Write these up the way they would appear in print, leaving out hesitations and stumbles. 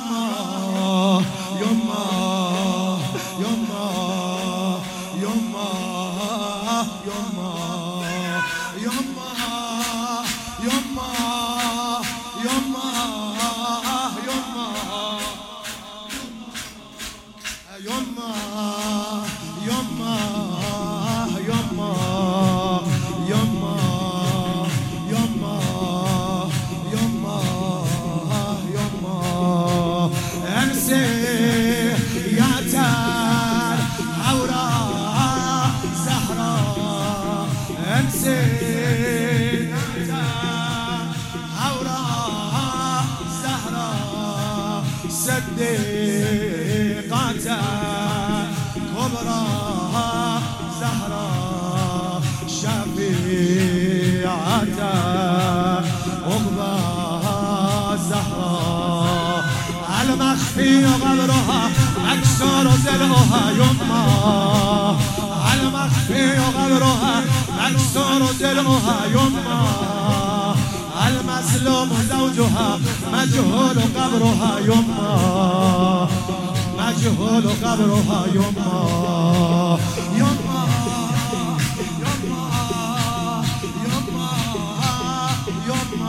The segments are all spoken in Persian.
صديقة كبرى زهراء شفيعة عقبى زهراء المخفي غبرها مكسور ضلعها يما المخفي غبرها مكسور ضلعها يما المظلوم زوجها مجهول قبرها يما مجهول قبرها يما يما يما يما يما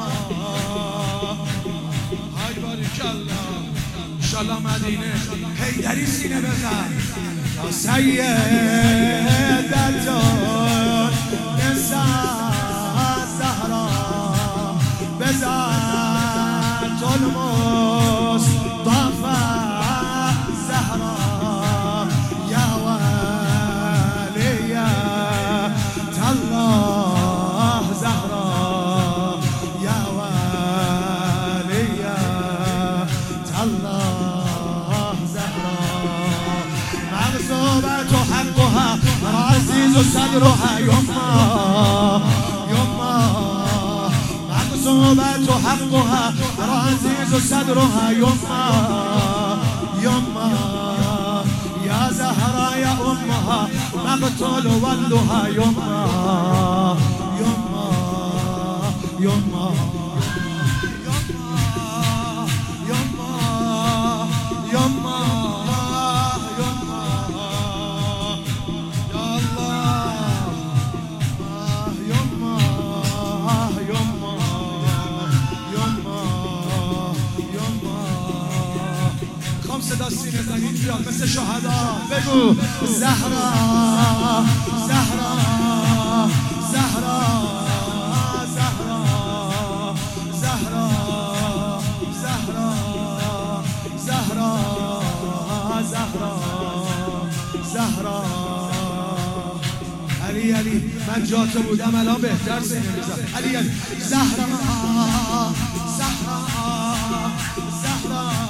های باریکالله انشالله مدینه حیدری سینه بزن یا سیدتون نساء زهرا بذات المصطفى زهرا يا ولية الله زهرا يا ولية الله زهرا مغصوبة حقها عزيز صدرها يما يما مغصوبة حقها عزيز صدرها يما يما يا زهرا يا أمها مقتول ولدها يما يما يما يما يما صدا سینه زنید بیاد مثل شهدا بگو زهرا زهرا زهرا زهرا زهرا زهرا زهرا زهرا زهرا علی علی من جاتو بودم الان بهتر سینه میزم علی علی زهرا زهرا زهرا